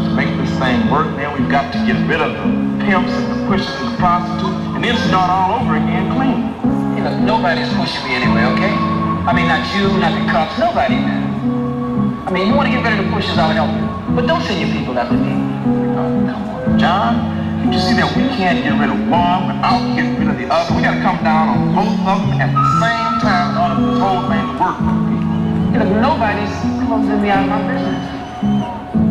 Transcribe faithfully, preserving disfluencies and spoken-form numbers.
to make this thing work, man, we've got to get rid of the pimps and the pushers and the prostitutes and then start all over again clean. You know, nobody's pushing me anyway, okay? I mean, not you, not the cops, nobody, man. I mean, you want to get rid of the pushers, I'll help you. But don't send your people after me. Oh, come on, John. Can't you see that we can't get rid of one without getting rid of the other? We got to come down on both of them at the same time in order for this whole thing to work for people. You know, nobody's closing me out of my business.